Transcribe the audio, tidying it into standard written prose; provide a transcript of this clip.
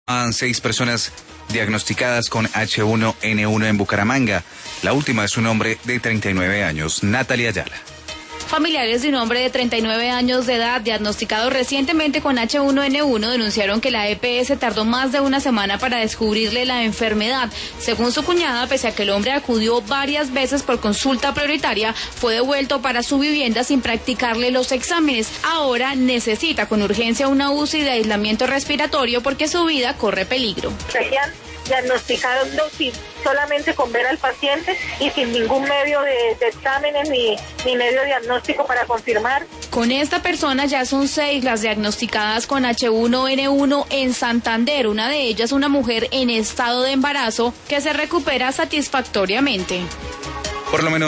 Han 6 personas diagnosticadas con H1N1 en Bucaramanga. La última es un hombre de 39 años, Natalia Ayala. Familiares de un hombre de 39 años de edad diagnosticado recientemente con H1N1 denunciaron que la EPS tardó más de una semana para descubrirle la enfermedad. Según su cuñada, pese a que el hombre acudió varias veces por consulta prioritaria, fue devuelto para su vivienda sin practicarle los exámenes. Ahora necesita con urgencia una UCI de aislamiento respiratorio porque su vida corre peligro. Diagnosticando solamente con ver al paciente y sin ningún medio de exámenes ni medio diagnóstico para confirmar. Con esta persona ya son 6 las diagnosticadas con H1N1 en Santander. Una de ellas, una mujer en estado de embarazo que se recupera satisfactoriamente. Por lo menos